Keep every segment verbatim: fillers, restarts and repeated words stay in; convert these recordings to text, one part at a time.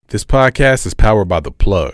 This podcast is powered by The Plug.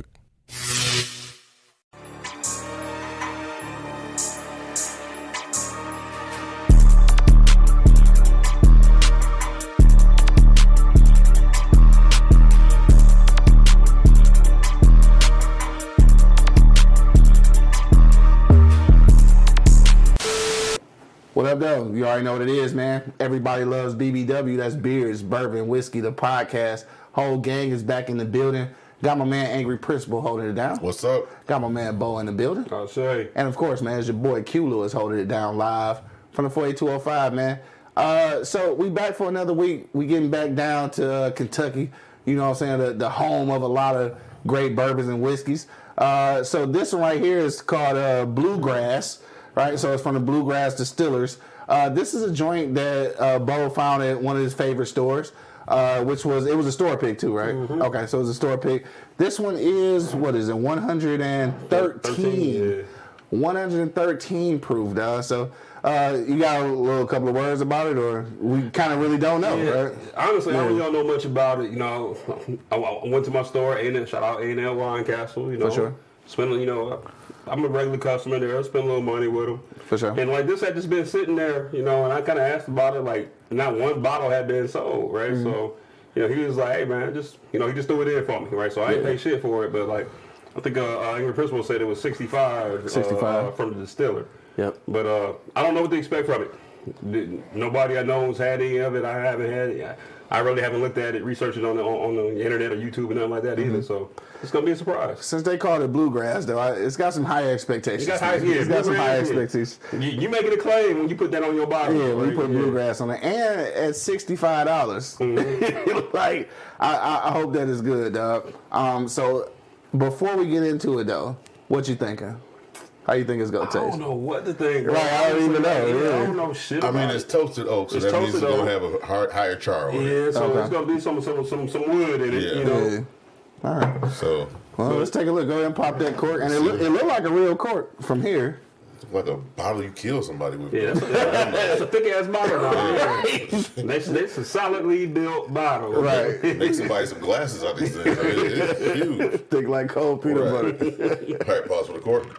What up, though? You already know what it is, man. Everybody loves B B W. That's beers, bourbon, whiskey, the podcast. Whole gang is back in the building. Got my man Angry Principal holding it down. What's up? Got my man Bo in the building. I'll say. And of course, man, it's your boy Q Lewis holding it down live from the four eight two oh five, man. Uh, so we back for another week. We getting back down to uh, Kentucky. You know what I'm saying? The, the home of a lot of great bourbons and whiskeys. Uh, so this one right here is called uh, Bluegrass, right? So it's from the Bluegrass Distillers. Uh, this is a joint that uh, Bo found at one of his favorite stores. Uh, which was, it was a store pick too, right? Mm-hmm. Okay, so it was a store pick. This one is, what is it, one hundred thirteen. Yeah. one hundred thirteen proof, dog. So uh, you got a little couple of words about it, or we kind of really don't know, yeah. right? Honestly, yeah. I really don't know much about it. You know, I, I went to my store, A and L, shout out A and L Wine Castle, you know. For sure. Spent, you know, I'm a regular customer there. I spend a little money with them. For sure. And like this had just been sitting there, you know, and I kind of asked about it, like, not one bottle had been sold, right? Mm-hmm. So, you know, he was like, hey, man, just, you know, he just threw it in for me, right? So I didn't yeah. pay shit for it, but, like, I think uh, uh, Angry Principal said it was sixty-five, sixty-five. Uh, from the distiller. Yep. But uh, I don't know what to expect from it. Nobody I know has had any of it. I haven't had it. I really haven't looked at it, researched it on the, on the internet or YouTube and nothing like that mm-hmm. either. So it's going to be a surprise. Since they called it Bluegrass, though, I, it's got some higher expectations. It's got, high, yeah, it's got some higher expectations. You, you make it a claim when you put that on your bottle. Yeah, when right? you put yeah. Bluegrass on it. And at sixty-five dollars. Mm-hmm. Like, I, I hope that is good, dog. Um, so before we get into it, though, what you thinking? How you think it's gonna taste? I don't know what to think. Right, I don't even know. Yeah. I don't know shit. I about mean, it's it. toasted oak, so it's that means it's oak. gonna have a hard, higher char on yeah, it. Yeah, so okay. it's gonna be some some some some wood in it. Yeah. You know. Yeah. All right. So, well, so let's take a look. Go ahead and pop that cork, and it look it look like a real cork from here. It's like a bottle you kill somebody with. Yeah, that's a, that's a thick ass bottle. Right. That's that's a solidly built bottle. Right. Make somebody some glasses out of these things. I mean, it's huge. Thick like cold peanut right. butter. All right, pause for the cork.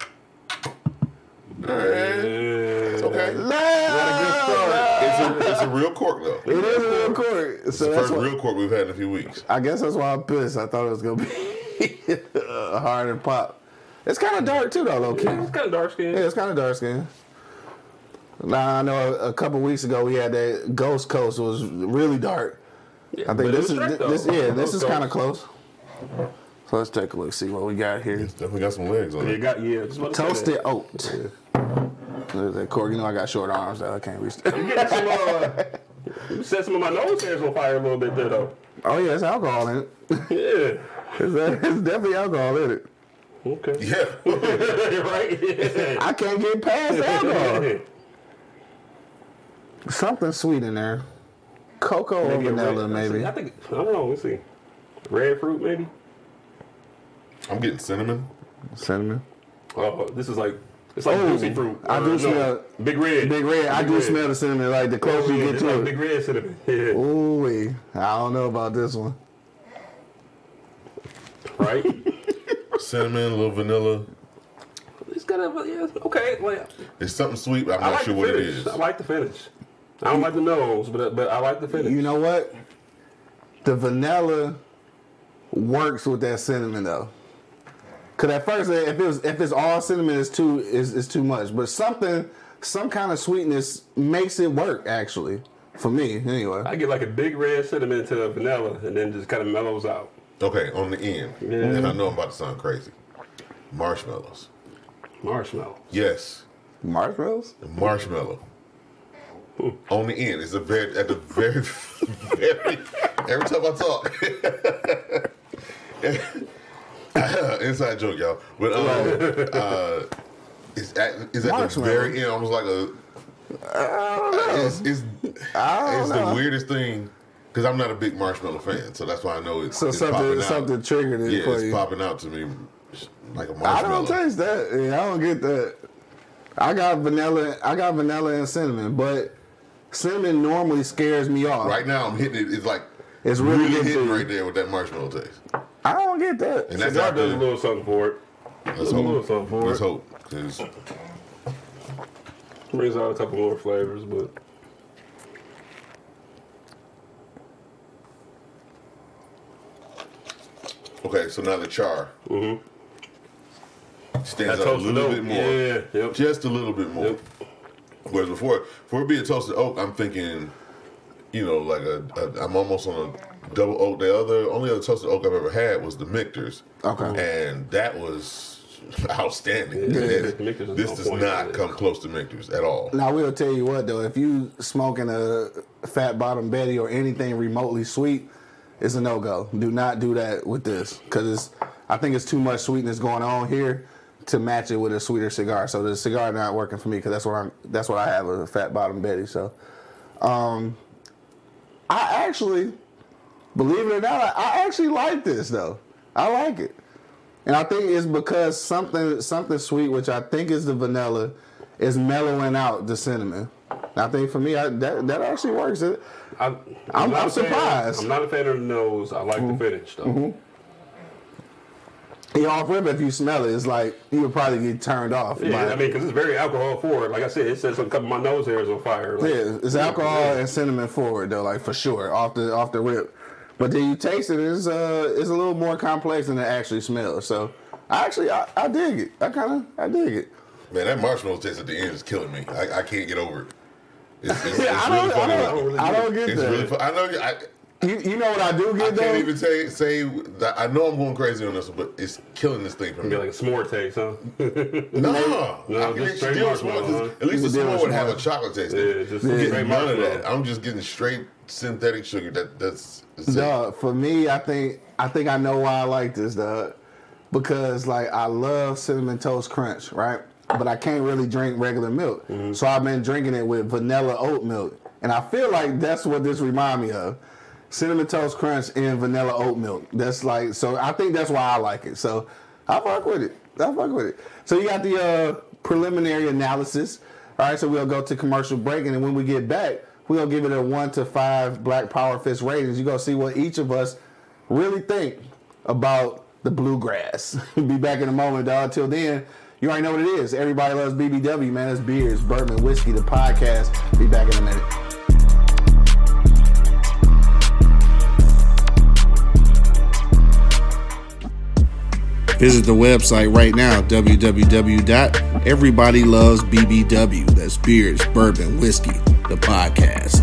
All right. It's okay. No, a good start. It's a, it's a real cork, though. It is a real cork. It's so the that's first what, real cork we've had in a few weeks. I guess that's why I'm pissed. I thought it was going to be hard and pop. It's kind of dark, too, though, low key. Yeah, it's kind of dark skin. Yeah, it's kind of dark skin. Now, I know a, a couple weeks ago we had that Ghost Coast. It was really dark. Yeah, I think this is, straight, this, this, yeah, this Ghost is kind of close. So let's take a look, see what we got here. It's definitely got some legs on Yeah, it. got yeah. Just Toasted oat. Yeah. Look at that cork. You know I got short arms, though. I can't reach that. I'm getting some, uh, you set some of my nose hairs on fire a little bit there, though. Oh, yeah, it's alcohol in it. Yeah. It's, it's definitely alcohol in it. Okay. Yeah. Right? Yeah. I can't get past alcohol. Something sweet in there. Cocoa Maybe or vanilla, red, maybe. I think, I don't know. Let's see. Red fruit, maybe? I'm getting cinnamon. Cinnamon. Oh, this is like, it's like Oh, juicy fruit. I do Uh, no, smell- Big red. Big red. I Big do red. smell the cinnamon. Like the closer Oh, you yeah, get it's to like it. big red cinnamon. Yeah. Ooh, I don't know about this one. Right? Cinnamon, a little vanilla. It's got a, yeah, okay. Like, It's something sweet, but I'm I not like sure the what it finish. is. I like the finish. I don't like the nose, but but I like the finish. You know what? The vanilla works with that cinnamon though. Cause at first, if it was if it's all cinnamon, it's too is is too much. But something, some kind of sweetness makes it work. Actually, for me anyway. I get like a big red cinnamon to vanilla, and then just kind of mellows out. Okay, on the end. Yeah. And I know I'm about to sound crazy. Marshmallows. Marshmallow. Yes. Marshmallows. The marshmallow. On the end. It's a very, at the very, very, every time I talk. Inside joke, y'all. But um, uh, it's at, it's at the very end, almost like a, I don't know. it's, it's, I don't it's know. the weirdest thing, because I'm not a big marshmallow fan, so that's why I know it's, So it's something popping out. something triggered it Yeah, for it's you. popping out to me like a I marshmallow. don't taste that. Yeah, I don't get that. I got vanilla. I got vanilla and cinnamon, but cinnamon normally scares me off. Right now, I'm hitting it. It's like It's really, really good hitting too. right there with that marshmallow taste. I don't get that. And that's Cigar after, does a little something for it. let's a hope. little something for Let's it. hope. 'Cause Brings out a couple more flavors, but okay, so now the char mm-hmm. stands that out a toasted little oak. bit more. Yeah, yep. Just a little bit more. Yep. Whereas before, for it being toasted oak, I'm thinking, you know, like a, a I'm almost on a double oak. The other only other toasted oak I've ever had was the Michter's. Okay. And that was outstanding. Yeah, This- Michter's is this on does point, not yeah. come close to Michter's at all. Now, I will tell you what, though. If you smoking a Fat Bottom Betty or anything remotely sweet, it's a no-go. Do not do that with this because it's. I think it's too much sweetness going on here to match it with a sweeter cigar. So the cigar not working for me because that's what I'm. That's what I have, a Fat Bottom Betty. So, um, I actually, believe it or not, I, I actually like this though. I like it. And I think it's because something something sweet, which I think is the vanilla, is mellowing out the cinnamon. I think for me, I, that that actually works. It, I'm, I'm- not I'm a fan- surprised. I'm not a fan of the nose. I like Mm-hmm. the finish though. you know, off rip, if you smell it, it's like you would probably get turned off. Yeah, by- I mean, because it's very alcohol forward. Like I said, it says a couple of my nose hairs on fire. Like, yeah, it's alcohol and cinnamon forward though, like for sure, off the off the rip. But then you taste it, it's uh, it's a little more complex than it actually smells. So I actually, I, I dig it. I kind of, I dig it. Man, that marshmallow taste at the end is killing me. I, I can't get over it. It's, it's, Yeah, it's I really don't, funny. I don't, I don't get It's that. really fun. I know. I, You, you know what I do I get though? can't even say say that. I know I'm going crazy on this one, but it's killing this thing for me. Get like a s'more taste, huh? No, No, I can just actually straight deal with marshmallow, s'mores. huh? At least the You can deal s'more with would have a s'more. chocolate taste. Yeah, in it. just I'm straight getting none of marshmallow. that. I'm just getting straight synthetic sugar. That that's, that's it. Dog, for me, I think I think I know why I like this, dog. Because like I love cinnamon toast crunch, right? But I can't really drink regular milk, Mm-hmm. so I've been drinking it with vanilla oat milk, and I feel like that's what this remind me of: cinnamon toast crunch and vanilla oat milk. That's like so. I think that's why I like it. So I fuck with it. I fuck with it. So you got the uh, preliminary analysis. All right, so we'll go to commercial break, and then when we get back, we'll give it a one to five Black Power Fist ratings. You're gonna see what each of us really think about the bluegrass. Be back in a moment, dog. Till then, you already know what it is. Everybody loves B B W, man. It's beers, bourbon, whiskey, the podcast. Be back in a minute. Visit the website right now, w w w dot everybody loves b b w. That's beers, bourbon, whiskey, the podcast.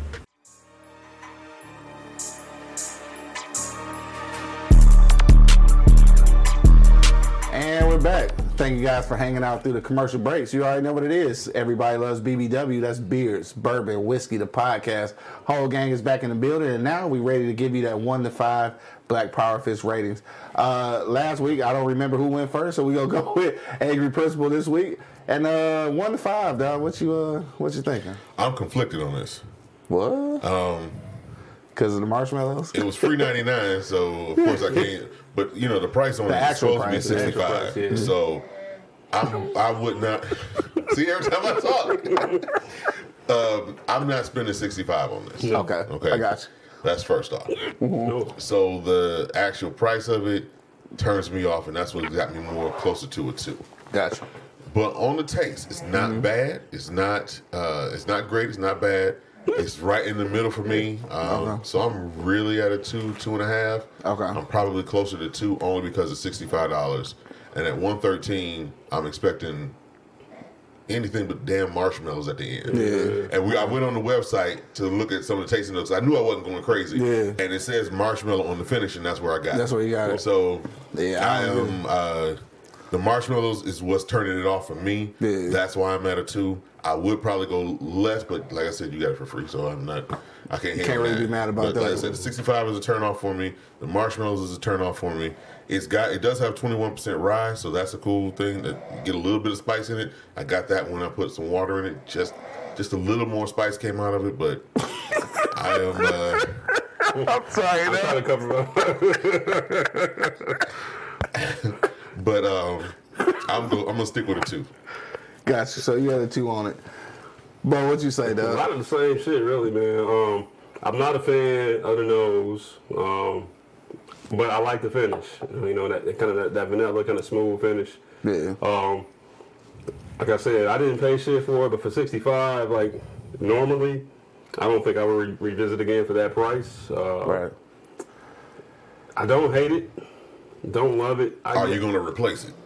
And we're back. Thank you guys for hanging out through the commercial breaks. You already know what it is. Everybody loves B B W. That's beers, bourbon, whiskey, the podcast. Whole gang is back in the building, and now we're ready to give you that one to five Black Power Fist ratings. Uh, last week, I don't remember who went first, so we're gonna go with Angry Principal this week. And uh, one to five, dog. What you uh, what you thinking? I'm conflicted on this. What? Um, Because of the marshmallows? it was free ninety-nine, so of course I can't. But you know the price on The it is actual supposed price, to be the actual sixty-five. price, yeah. So I'm, I would not. See, every time I talk, um, I'm not spending sixty-five on this. Okay. Okay. I got you. That's first off. No. So the actual price of it turns me off, and that's what got me more closer to a two. Got you. But on the taste, it's not Mm-hmm. bad. It's not. Uh, it's not great. It's not bad. It's right in the middle for me. Um, Okay. So I'm really at a two, two and a half. Okay. I'm probably closer to two only because it's sixty-five dollars, and at one thirteen, I'm expecting anything but damn marshmallows at the end. Yeah. And we, I went on the website to look at some of the tasting notes. I knew I wasn't going crazy. Yeah. And it says marshmallow on the finish, and that's where I got it. That's where you got it. So Yeah, I I don't am. Uh, the marshmallows is what's turning it off for me. Yeah. That's why I'm at a two. I would probably go less, but like I said, you got it for free, so I'm not. I can't. hate can't on really that. be mad about but that. Like I said, the sixty-five is a turn off for me. The marshmallows is a turn off for me. It's got. It does have twenty-one percent rye, so that's a cool thing. That you get a little bit of spice in it. I got that when I put some water in it. Just, just a little more spice came out of it, but I am. Uh, I'm sorry, I'm man. trying to cover up. but um, I'm go, I'm gonna stick with a two. Got you. So you had a two on it. But what you say, A Doug? lot of the same shit, really, man. Um, I'm not a fan of the nose, um, but I like the finish. You know, that, that kind of that, that vanilla kind of smooth finish. Yeah. Um, like I said, I didn't pay shit for it, but for sixty-five, like normally, I don't think I would re- revisit again for that price. Uh, Right. I don't hate it. Don't love it. I Are get- you going to replace it?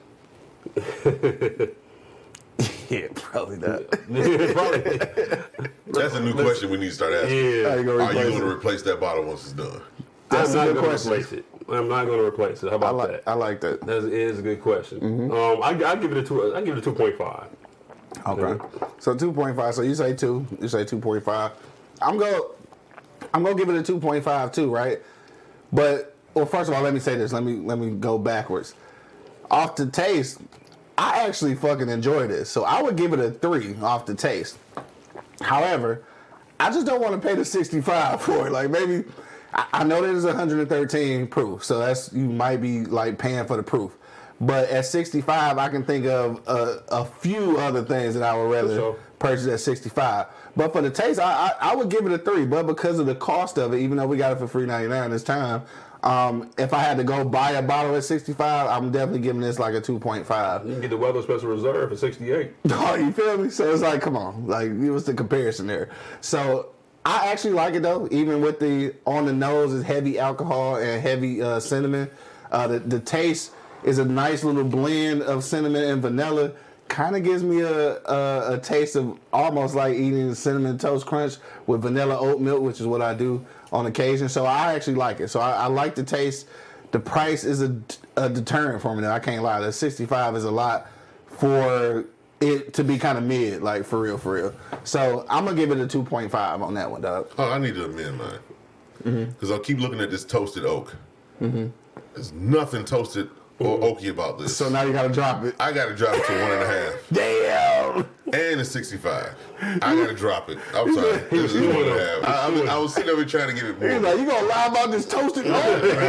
Yeah, probably not. Probably. That's a new question we need to start asking. Yeah. How you gonna Are you replace going to it? replace that bottle once it's done? That's I'm a not good going to question. replace it. I'm not going to replace it. How I about like that? I like that. That is a good question. Mm-hmm. Um, I, I give it a two. I give it a two point five. Okay. So two point five. So you say two. You say two point five. I'm go. I'm gonna give it a two point five too, right? But well, first of all, let me say this. Let me let me go backwards. Off the taste, I actually fucking enjoy this. So I would give it a three off the taste. However, I just don't want to pay the sixty-five for it. Like maybe I, I know there's one hundred thirteen proof, so that's you might be like paying for the proof. But at sixty-five, I can think of a, a few other things that I would rather sure. purchase at sixty-five. But for the taste, I, I I would give it a three. But because of the cost of it, even though we got it for free ninety-nine this time, um, if I had to go buy a bottle at sixty-five, I'm definitely giving this like a two point five. You can get the Weather Special Reserve for sixty-eight. Oh, you feel me? So it's like, come on, like it was the comparison there. So I actually like it though, even with the on the nose is heavy alcohol and heavy uh, cinnamon. Uh, the the taste is a nice little blend of cinnamon and vanilla. Kind of gives me a, a a taste of almost like eating cinnamon toast crunch with vanilla oat milk, which is what I do on occasion. So I actually like it. So I, I like the taste. The price is a, a deterrent for me. Though. I can't lie. The sixty-five is a lot for it to be kind of mid, like for real, for real. So I'm gonna give it a two point five on that one, dog. Oh, I need to amend mine. Because Mm-hmm. I'll keep looking at this toasted oak. Mm-hmm. There's nothing toasted or oaky about this. So now you gotta drop it. I got to drop it to one and a half. Damn. And it's sixty-five. I got to drop it. I'm sorry. This is one and a half. I, I, was, I was sitting over trying to give it more. He's like, you gonna lie about this toasted oak?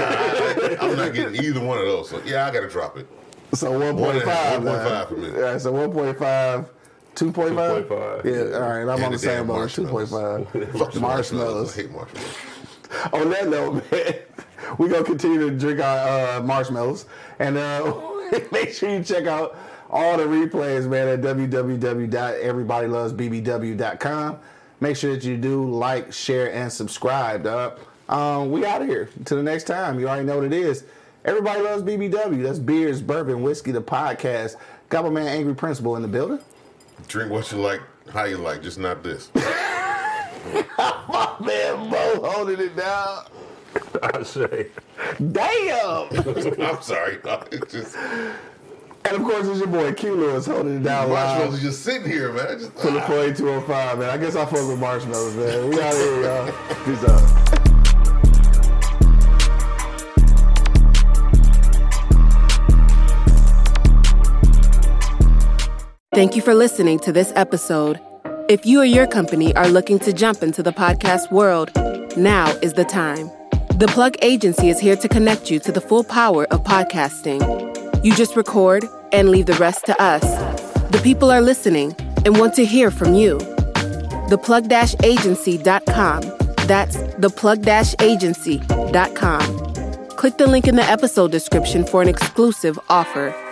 I, I'm not getting either one of those. So yeah, I got to drop it. So one One point and a half, five. one point five for me. All right, so one point five. two point five? two point five. Yeah, all right. I'm And on the the same damn boat. two point five. Fuck the Marshmallows. I hate marshmallows. On that note, man, we're going to continue to drink our uh, marshmallows. And uh, make sure you check out all the replays, man, at w w w dot everybody loves b b w dot com. Make sure that you do like, share, and subscribe, dog. Um, we out of here. Till the next time. You already know what it is. Everybody loves B B W. That's Beers, Bourbon, Whiskey, the podcast. Got my man Angry Principal in the building. Drink what you like, how you like, just not this. My man Mo holding it down. I say. Damn! I'm sorry. It's just And of course, it's your boy Q Lewis holding it down marshmallows live are just sitting here, man. I just, for the ah. four eight two oh five, man. I guess I fuck with marshmallows, man. We out here, y'all. Peace out. Thank you for listening to this episode. If you or your company are looking to jump into the podcast world, now is the time. The Plug Agency is here to connect you to the full power of podcasting. You just record and leave the rest to us. The people are listening and want to hear from you. the plug dash agency dot com. That's the plug dash agency dot com. Click the link in the episode description for an exclusive offer.